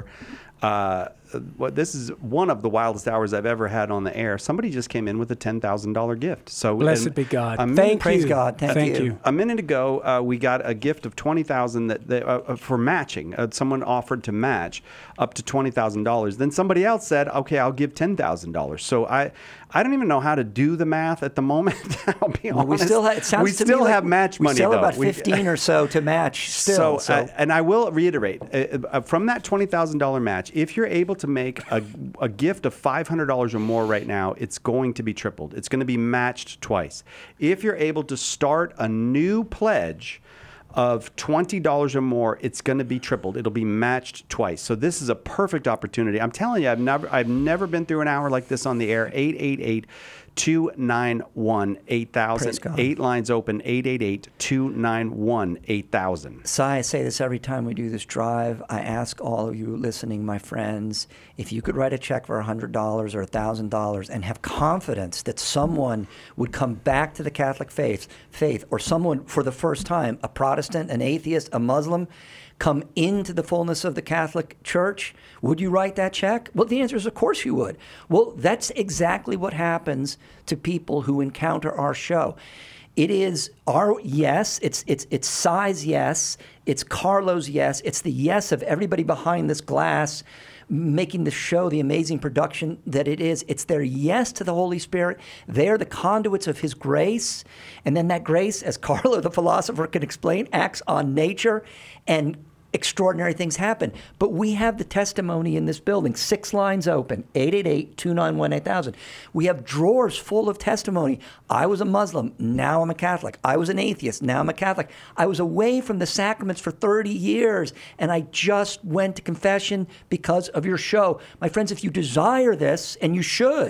Uh, what this is one of the wildest hours I've ever had on the air. Somebody just came in with a ten thousand dollar gift. So blessed be God. Minute, Thank praise you. God. Thank, Thank you. you. A minute ago, uh, we got a gift of twenty thousand that, that uh, for matching. Uh, someone offered to match up to twenty thousand dollars. Then somebody else said, "Okay, I'll give ten thousand dollars." So I, I don't even know how to do the math at the moment. I'll be Well, honest. we still have, it sounds we to still me like have match we money. still though. have about We- fifteen or so to match still. So, So, uh, and I will reiterate, uh, uh, from that twenty thousand dollar match, if you're able to make a, a gift of five hundred dollars or more right now, it's going to be tripled. It's going to be matched twice. If you're able to start a new pledge of twenty dollars or more, it's going to be tripled. It'll be matched twice. So this is a perfect opportunity. I'm telling you, I've never I've never been through an hour like this on the air. eight eight eight, two nine one, eight thousand. Praise God. Eight lines open, eight eight eight, two nine one, eight thousand. Cy, I say this every time we do this drive. I ask all of you listening, my friends, if you could write a check for one hundred dollars or one thousand dollars and have confidence that someone would come back to the Catholic faith, faith, or someone for the first time, a Protestant, an atheist, a Muslim, come into the fullness of the Catholic Church, would you write that check? Well, the answer is, of course you would. Well, that's exactly what happens to people who encounter our show. It is our yes, it's it's it's Cy's yes, it's Carlo's yes, it's the yes of everybody behind this glass making the show the amazing production that it is. It's their yes to the Holy Spirit. They're the conduits of His grace. And then that grace, as Carlo the philosopher can explain, acts on nature, and extraordinary things happen. But we have the testimony in this building. Six lines open, eight eight eight, two nine one, eight thousand. We have drawers full of testimony. I was a Muslim, now I'm a Catholic. I was an atheist, now I'm a Catholic. I was away from the sacraments for thirty years, and I just went to confession because of your show. My friends, if you desire this, and you should,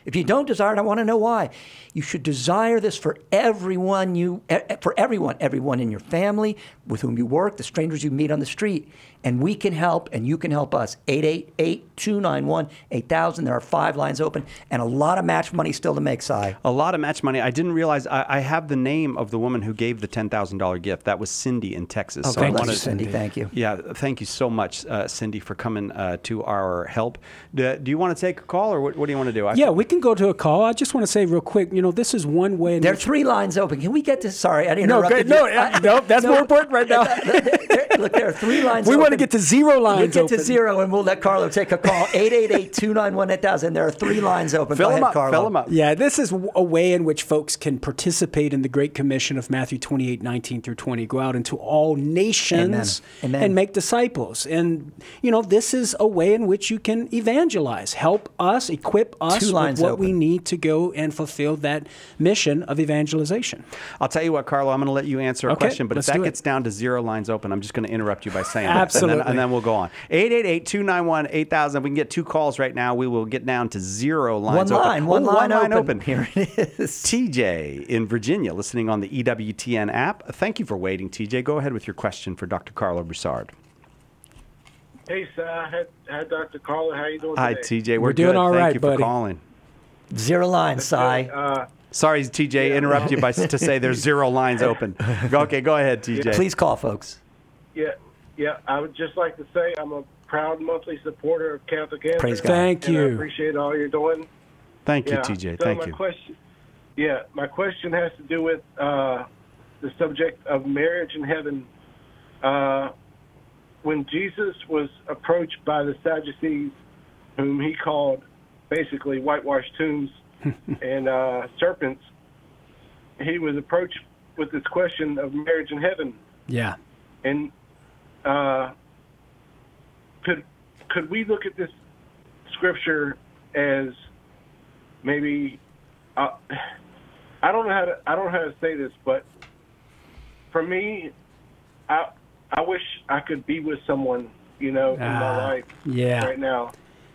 If you don't desire it, I want to know why. You should desire this for everyone you, for everyone, everyone in your family, with whom you work, the strangers you meet on the street. And we can help, and you can help us. eight eight eight, two nine one, eight thousand. There are five lines open, and a lot of match money still to make, Si. A lot of match money. I didn't realize, I, I have the name of the woman who gave the ten thousand dollars gift. That was Cindy in Texas. Oh, so I thank you, wanted, Cindy. Thank you. Yeah, thank you so much, uh, Cindy, for coming uh, to our help. Do, do you want to take a call, or what, what do you want to do? I Yeah, we can go to a call. I just want to say real quick, you know, this is one way. In There are which- three lines open. Can we get to, sorry, I No, interrupted no, you. uh, no, that's more important right now. Look, there are three lines We open. want to get to zero lines We get open. to zero, and we'll let Carlo take a call. eight eight eight, two nine one, eight thousand. There are three lines open. Fill Go them ahead, up, Carlo. fill them up. Yeah, this is a way in which folks can participate in the Great Commission of Matthew twenty-eight, nineteen through twenty. Go out into all nations Amen. Amen. and make disciples. And, you know, this is a way in which you can evangelize. Help us, equip us Two with lines what open. we need to go and fulfill that mission of evangelization. I'll tell you what, Carlo, I'm going to let you answer a Okay, question, but if let's that do it. gets down to zero lines open, I'm just going to interrupt you by saying that. And Absolutely. then, and then we'll go on. eight eight eight, two nine one, eight thousand. We can get two calls right now. We will get down to zero lines One open. line, one Oh, line, line open. open. Here it is. T J in Virginia, listening on the E W T N app. Thank you for waiting, T J. Go ahead with your question for Doctor Carlo Broussard. Hey, sir. Hi, hi, Doctor Carlo. How you doing Hi, today? T J. We're, We're doing good. all Thank right, you for buddy. calling. Zero lines, Si. Uh, Sorry, T J, interrupt you by to say there's zero lines open. Okay, go ahead, T J. Please call, folks. yeah, yeah. I would just like to say I'm a proud monthly supporter of Catholic Answers. Praise God. Thank and I you. appreciate all you're doing. Thank you, Yeah. T J. So Thank my you. Question, yeah, my question has to do with uh, the subject of marriage in heaven. Uh, when Jesus was approached by the Sadducees, whom he called basically whitewashed tombs and uh, serpents, he was approached with this question of marriage in heaven. Yeah. And uh, could could we look at this scripture as maybe uh, I don't know how to I don't know how to say this, but for me, I I wish I could be with someone, you know, in Ah, my life yeah. right now.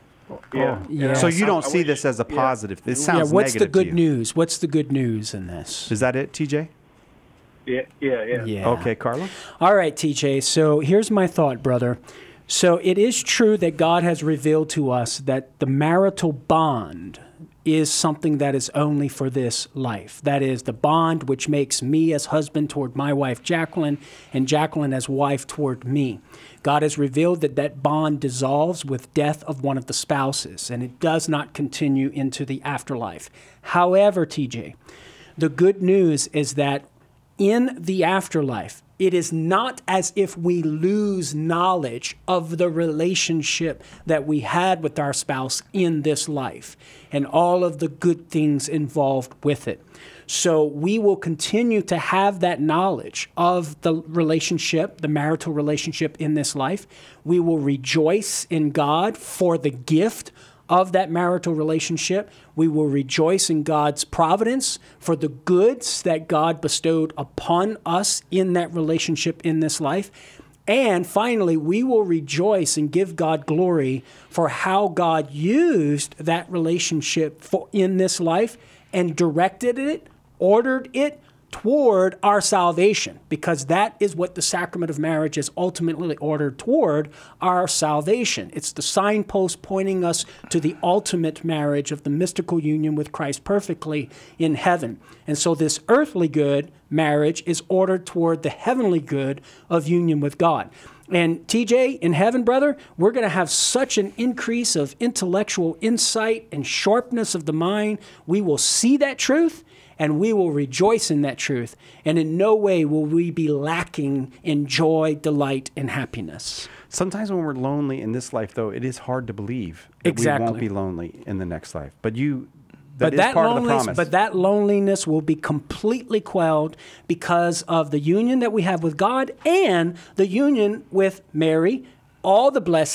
Yeah. Yeah. So you don't I see wish- this as a yeah. positive. This Yeah, sounds what's the negative to good you. news? What's the good news in this? Is that it, T J? Yeah, yeah, yeah. Yeah. Okay, Carlo. All right, T J. So here's my thought, brother. So it is true that God has revealed to us that the marital bond is something that is only for this life. That is the bond which makes me as husband toward my wife, Jacqueline, and Jacqueline as wife toward me. God has revealed that that bond dissolves with death of one of the spouses, and it does not continue into the afterlife. However, T J, the good news is that in the afterlife, it is not as if we lose knowledge of the relationship that we had with our spouse in this life and all of the good things involved with it. So we will continue to have that knowledge of the relationship, the marital relationship in this life. We will rejoice in God for the gift of that marital relationship. We will rejoice in God's providence for the goods that God bestowed upon us in that relationship in this life. And finally, we will rejoice and give God glory for how God used that relationship for in this life and directed it, ordered it toward our salvation, because that is what the sacrament of marriage is ultimately ordered toward, our salvation. It's the signpost pointing us to the ultimate marriage of the mystical union with Christ perfectly in heaven. And so this earthly good, marriage, is ordered toward the heavenly good of union with God. And T J, in heaven, brother, we're going to have such an increase of intellectual insight and sharpness of the mind. We will see that truth, and we will rejoice in that truth. And in no way will we be lacking in joy, delight, and happiness. Sometimes when we're lonely in this life, though, it is hard to believe that Exactly. we won't be lonely in the next life. But you, that But is that, part of the loneliness, promise. but that loneliness will be completely quelled because of the union that we have with God and the union with Mary, all the blessed,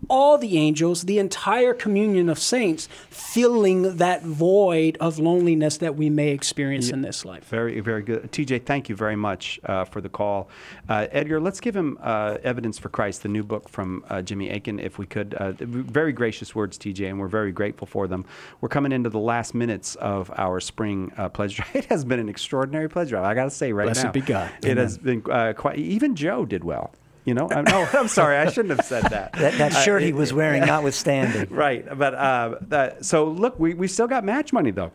all the angels, the entire communion of saints, filling that void of loneliness that we may experience in this life. Very, very good. T J, thank you very much uh, for the call. Uh, Edgar, let's give him uh, Evidence for Christ, the new book from uh, Jimmy Akin, if we could. Uh, very gracious words, T J, and we're very grateful for them. We're coming into the last minutes of our spring uh, pledge drive. It has been an extraordinary pledge drive, I got to say right Blessed now. be God. It Amen. has been uh, quite, even Joe did well. You know, I'm, no, I'm sorry, I shouldn't have said that. That, that shirt Uh, he was wearing, notwithstanding. Right, but uh, that, so look, we, we still got match money though.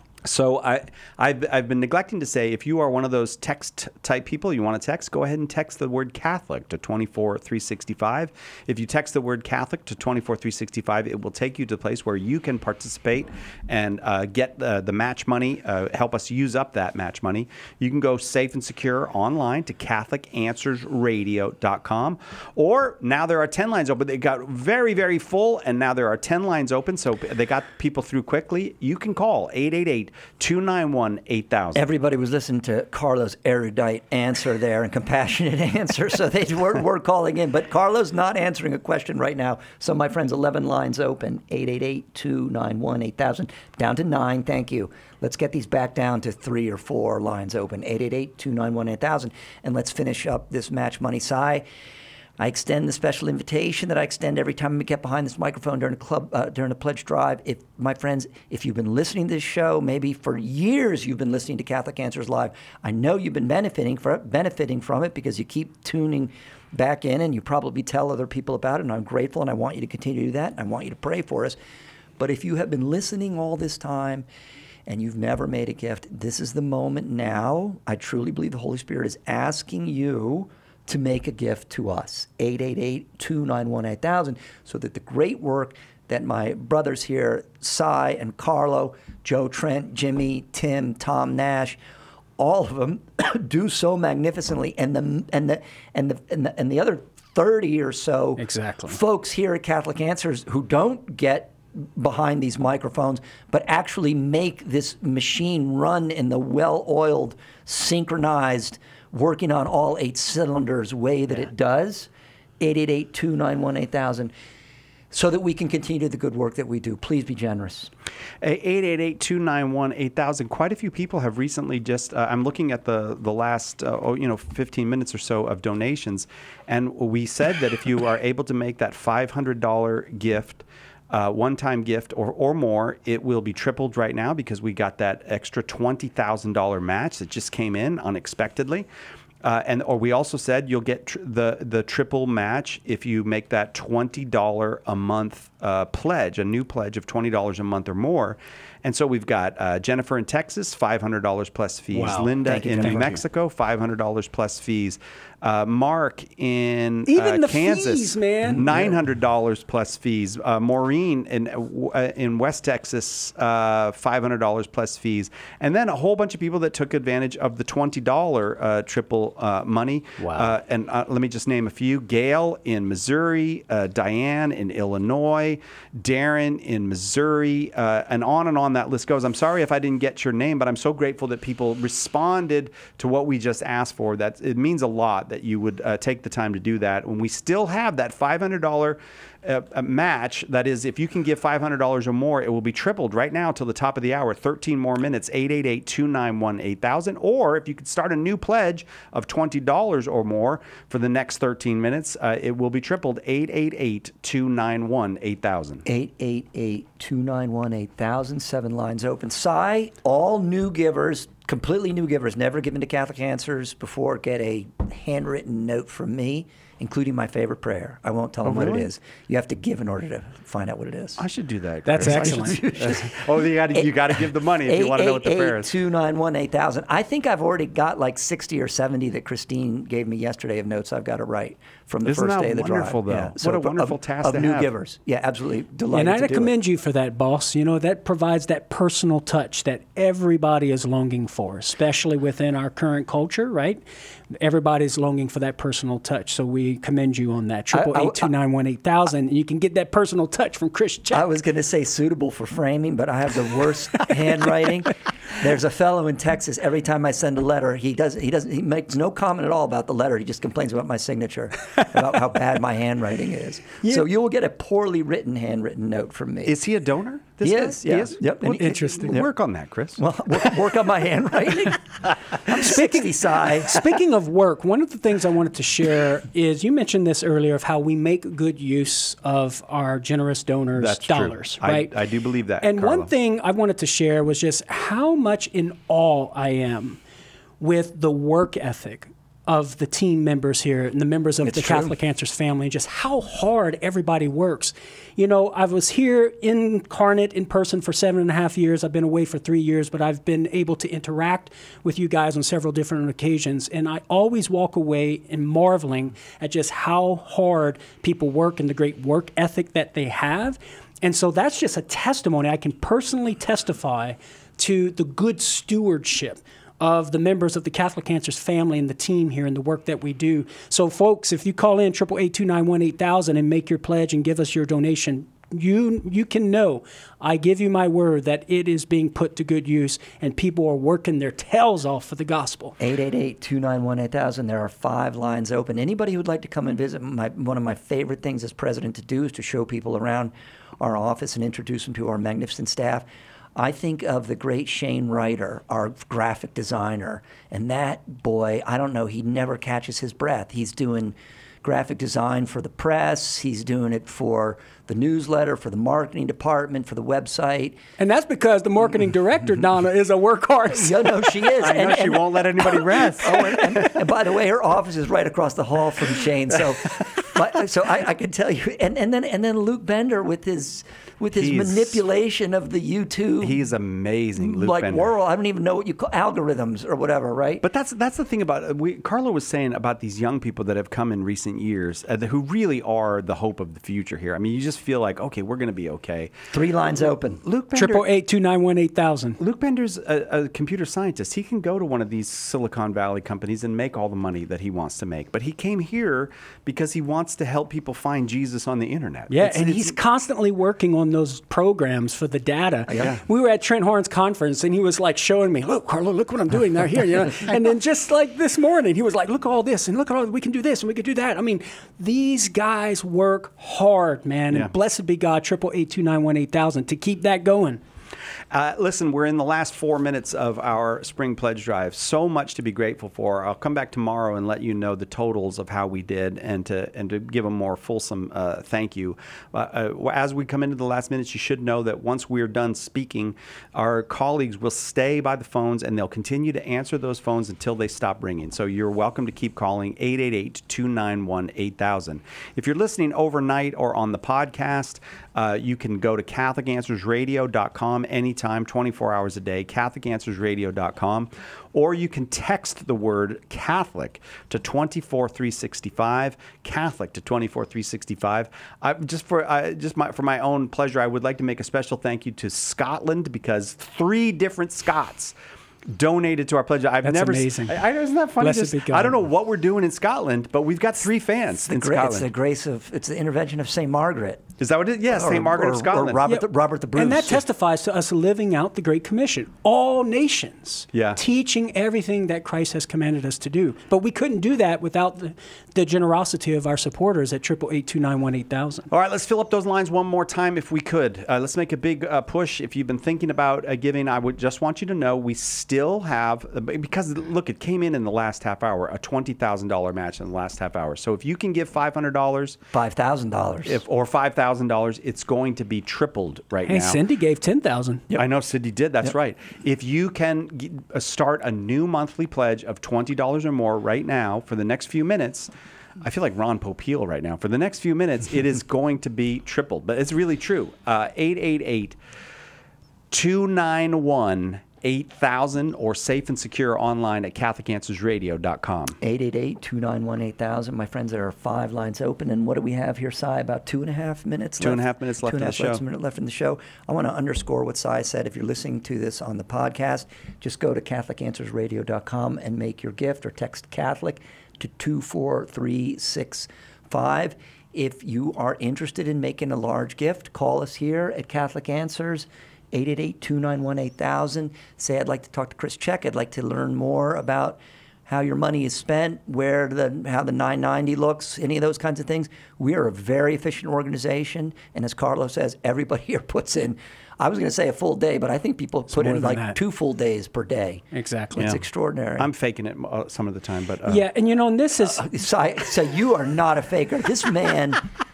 So I, I've, I've been neglecting to say, if you are one of those text type people, you want to text, go ahead and text the word Catholic to twenty-four three sixty-five. If you text the word Catholic to twenty-four three sixty-five, it will take you to a place where you can participate and uh, get the, the match money, uh, help us use up that match money. You can go safe and secure online to Catholic Answers Radio dot com. Or now there are ten lines open. They got very, very full, and now there are ten lines open, so they got people through quickly. You can call eight eight eight, two nine one, eight thousand. Everybody was listening to Carlos' erudite answer there and compassionate answer, so they were, were calling in. But Carlos not answering a question right now. So, my friends, eleven lines open, eight eight eight, two nine one, eight thousand. Down to nine, thank you. Let's get these back down to three or four lines open, eight eight eight, two nine one, eight thousand. And let's finish up this match money. Cy, I extend the special invitation that I extend every time we get behind this microphone during a club uh, during a pledge drive. If my friends, if you've been listening to this show, maybe for years you've been listening to Catholic Answers Live, I know you've been benefiting for benefiting from it because you keep tuning back in, and you probably tell other people about it. And I'm grateful, and I want you to continue to do that. And I want you to pray for us. But if you have been listening all this time and you've never made a gift, this is the moment now. I truly believe the Holy Spirit is asking you to make a gift to us, eight eight eight, two nine one, eight thousand, so that the great work that my brothers here, Cy and Carlo, Joe Trent, Jimmy, Tim, Tom Nash, all of them do so magnificently, and the and the and the and the, and the other thirty or so exactly. folks here at Catholic Answers who don't get behind these microphones, but actually make this machine run in the well-oiled, synchronized, working on all eight cylinders way that it does, eight eight eight, two nine one, eight thousand, so that we can continue the good work that we do. Please be generous. eight eight eight, two nine one, eight thousand. Quite a few people have recently just, uh, I'm looking at the, the last, uh, oh, you know, fifteen minutes or so of donations, and we said that if you are able to make that five hundred dollars gift, Uh, one-time gift or, or more, it will be tripled right now because we got that extra twenty thousand dollars match that just came in unexpectedly. Uh, and or we also said you'll get tr- the the triple match if you make that twenty dollars a month uh, pledge, a new pledge of twenty dollars a month or more. And so we've got uh, Jennifer in Texas, five hundred dollars plus fees. Wow. Linda Thank you, in New Jennifer. Mexico, five hundred dollars plus fees. Uh, Mark in Even uh, the Kansas, fees, man. nine hundred dollars plus fees. Uh, Maureen in uh, in West Texas, uh, five hundred dollars plus fees. And then a whole bunch of people that took advantage of the twenty dollars uh, triple uh, money. Wow. Uh, and uh, let me just name a few. Gail in Missouri, uh, Diane in Illinois, Darren in Missouri, uh, and on and on that list goes. I'm sorry if I didn't get your name, but I'm so grateful that people responded to what we just asked for. That it means a lot that you would uh, take the time to do that. When we still have that five hundred dollars uh, match, that is, if you can give five hundred dollars or more, it will be tripled right now till the top of the hour. thirteen more minutes, eight eight eight, two nine one, eight thousand. Or if you could start a new pledge of twenty dollars or more for the next thirteen minutes, uh, it will be tripled, eight eight eight, two nine one, eight thousand. eight eight eight, two nine one, eight thousand, seven lines open. Cy, all new givers, completely new givers, never given to Catholic Answers before, get a handwritten note from me, including my favorite prayer. I won't tell them Oh, what really? it is. You have to give in order to find out what it is. I should do that. That's Chris. I excellent. should- oh, you got to you got to give the money if you want to know what the prayer is. two nine one, eight thousand. I think I've already got like sixty or seventy that Christine gave me yesterday of notes I've got to write from the Isn't first that day of the wonderful, drive. though? What a of- wonderful of, task of to new have. givers. Yeah, absolutely delighted And I to do commend it. you for that, boss. You know, that provides that personal touch that everybody is longing for, especially within our current culture, right? Everybody's longing for that personal touch. So we commend you on that. Triple eight two nine one eight thousand. And you can get that personal touch from Chris Check. I was going to say suitable for framing, but I have the worst handwriting. There's a fellow in Texas. Every time I send a letter, he does. He doesn't. He makes no comment at all about the letter. He just complains about my signature, about how bad my handwriting is. Yeah. So you will get a poorly written handwritten note from me. Is he a donor? This he guy? is. Yeah. He is? Yep. Well, he, interesting. Yep. Work on that, Chris. Well, work, work on my handwriting. I'm sixty, Si. Speaking of work, one of the things I wanted to share is you mentioned this earlier of how we make good use of our generous donors' That's dollars, true. right? I, I do believe that. And Carlo. one thing I wanted to share was just how much in awe I am with the work ethic of the team members here and the members of it's the true. Catholic Answers family, and just how hard everybody works. You know, I was here incarnate in person for seven and a half years. I've been away for three years, but I've been able to interact with you guys on several different occasions. And I always walk away in marveling at just how hard people work and the great work ethic that they have. And so that's just a testimony. I can personally testify to the good stewardship of the members of the Catholic Answers family and the team here and the work that we do. So, folks, if you call in triple eight two nine one eight thousand and make your pledge and give us your donation, you you can know I give you my word that it is being put to good use and people are working their tails off for the gospel. eight eight eight two nine one eight thousand. There are five lines open. Anybody who would like to come and visit, my, one of my favorite things as president to do is to show people around our office and introduce them to our magnificent staff. I think of the great Shane Ryder, our graphic designer, and that boy, I don't know, he never catches his breath. He's doing graphic design for the press. He's doing it for the newsletter, for the marketing department, for the website. And that's because the marketing director, Donna, is a workhorse. Yeah, no, she is. I know and, she and, won't let anybody rest. Oh, and, and, and by the way, her office is right across the hall from Shane. So, my, so I, I can tell you. And, and then and then Luke Bender with his with his He's- manipulation of the YouTube. He's amazing, Luke like Bender. world. I don't even know what you call algorithms or whatever, right? But that's that's the thing about we. Carlo was saying about these young people that have come in recent years, uh, who really are the hope of the future here. I mean, you just feel like, okay, we're going to be okay. Three lines open. Luke Bender, Triple eight two nine one eight thousand. Luke Bender's a, a computer scientist. He can go to one of these Silicon Valley companies and make all the money that he wants to make. But he came here because he wants to help people find Jesus on the internet. Yeah, It's- and it's- he's constantly working on those programs for the data. Yeah. We were at Trent Horn's conference, and he was like showing me, "Look, Carlo, look what I'm doing now here." You know? And then just like this morning, he was like, "Look at all this, and look at all we can do this, and we can do that." I mean, these guys work hard, man. And Yeah. blessed be God, triple eight two nine one eight thousand to keep that going. Uh, listen, we're in the last four minutes of our spring pledge drive. So much to be grateful for. I'll come back tomorrow and let you know the totals of how we did, and to and to give a more fulsome uh, thank you. Uh, uh, as we come into the last minutes, you should know that once we're done speaking, our colleagues will stay by the phones and they'll continue to answer those phones until they stop ringing. So you're welcome to keep calling eight eight eight two nine one eight thousand. If you're listening overnight or on the podcast, uh, you can go to Catholic Answers Radio dot com anytime, twenty-four hours a day, Catholic Answers Radio dot com, or you can text the word Catholic to twenty-four three sixty-five, Catholic to twenty-four three sixty-five. I, just for uh, just my for my own pleasure, I would like to make a special thank you to Scotland, because three different Scots donated to our pledge. I've That's never amazing. I, I, isn't that funny? Blessed Just- be God. I don't know what we're doing in Scotland, but we've got three fans the in gra- Scotland. It's the grace of, it's the intervention of Saint Margaret. Is that what it is? Yes, Or- Saint Margaret or- of Scotland. Or Robert, Yeah. the, Robert the Bruce. And that testifies to us living out the Great Commission. All nations. Yeah. Teaching everything that Christ has commanded us to do. But we couldn't do that without the, the generosity of our supporters at triple eight two nine one eight thousand. All right, let's fill up those lines one more time if we could. Uh, let's make a big uh, push. If you've been thinking about uh, giving, I would just want you to know we still have, uh, because look, it came in in the last half hour, a twenty thousand dollars match in the last half hour. So if you can give five hundred dollars five thousand dollars. if or five thousand dollars, it's going to be tripled right Hey, now. Cindy gave ten thousand. I know Cindy did. That's right. If you can g- uh, start a new monthly pledge of twenty dollars or more right now for the next few minutes, I feel like Ron Popeil right now. For the next few minutes, it is going to be tripled. But it's really true. Uh, eight eight eight two nine one eight thousand or safe and secure online at catholic answers radio dot com. eight eight eight, two nine one, eight thousand. My friends, there are five lines open. And what do we have here, Cy? About two and a half minutes Two left? and a half minutes left Two and in a the half show. minutes left in the show. I want to underscore what Cy said. If you're listening to this on the podcast, just go to catholic answers radio dot com and make your gift, or text Catholic to two four three six five. If you are interested in making a large gift, call us here at Catholic Answers, eight eight eight, two nine one, eight thousand. Say, I'd like to talk to Chris Check. I'd like to learn more about how your money is spent, where the how the nine ninety looks, any of those kinds of things. We are a very efficient organization, and as Carlos says, everybody here puts in, I was going to say a full day, but I think people put more in than like that. two full days per day. Exactly. It's Yeah. extraordinary. I'm faking it uh, some of the time, but uh, Yeah, and you know, and this is so, so you are not a faker. This man,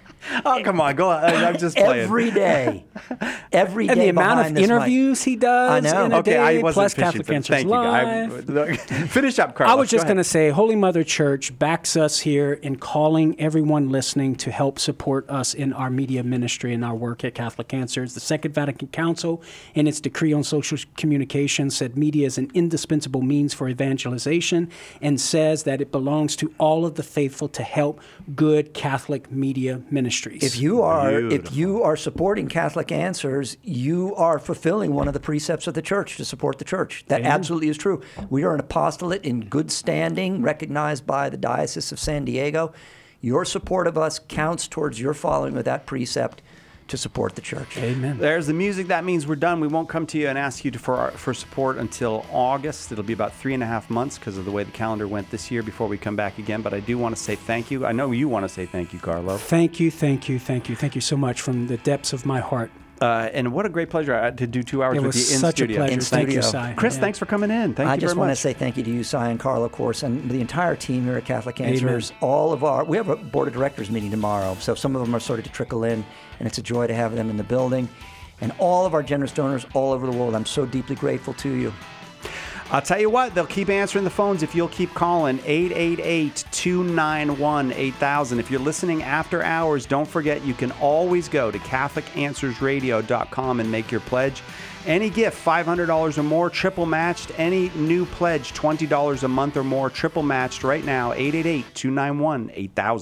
oh come on, go on. I- I'm just playing. every day, every day and the amount behind of this mic- interviews he does I know. in a Okay, day, I wasn't plus fishing Catholic for- Answers Thank Live. you. I, finish up, Carlos. I was just Go ahead. going to say, Holy Mother Church backs us here in calling everyone listening to help support us in our media ministry and our work at Catholic Answers. The Second Vatican Council, in its decree on social communication, said media is an indispensable means for evangelization, and says that it belongs to all of the faithful to help good Catholic media ministries. If you are if Beautiful. you are supporting Catholic Answers, you are fulfilling one of the precepts of the church to support the church. That absolutely is true. We are an apostolate in good standing, recognized by the Diocese of San Diego. Your support of us counts towards your following of that precept to support the church. Amen. There's the music. That means we're done. We won't come to you and ask you to, for our, for support until August. It'll be about three and a half months because of the way the calendar went this year before we come back again. But I do want to say thank you. I know you want to say thank you, Carlo. Thank you, thank you, thank you, thank you so much from the depths of my heart. Uh, and what a great pleasure uh, to do two hours It with was you in such a studio. pleasure. In Thank you, studio. Cy. Chris, Yeah. thanks for coming in. Thank I you just very want much. to say thank you to you, Cy and Carl, of course, and the entire team here at Catholic Answers. All of our, we have a board of directors meeting tomorrow, so some of them are starting to trickle in, and it's a joy to have them in the building. And all of our generous donors all over the world, I'm so deeply grateful to you. I'll tell you what, they'll keep answering the phones if you'll keep calling eight eight eight, two nine one, eight thousand. If you're listening after hours, don't forget you can always go to catholic answers radio dot com and make your pledge. Any gift, five hundred dollars or more, triple matched. Any new pledge, twenty dollars a month or more, triple matched right now, eight eight eight, two nine one, eight thousand.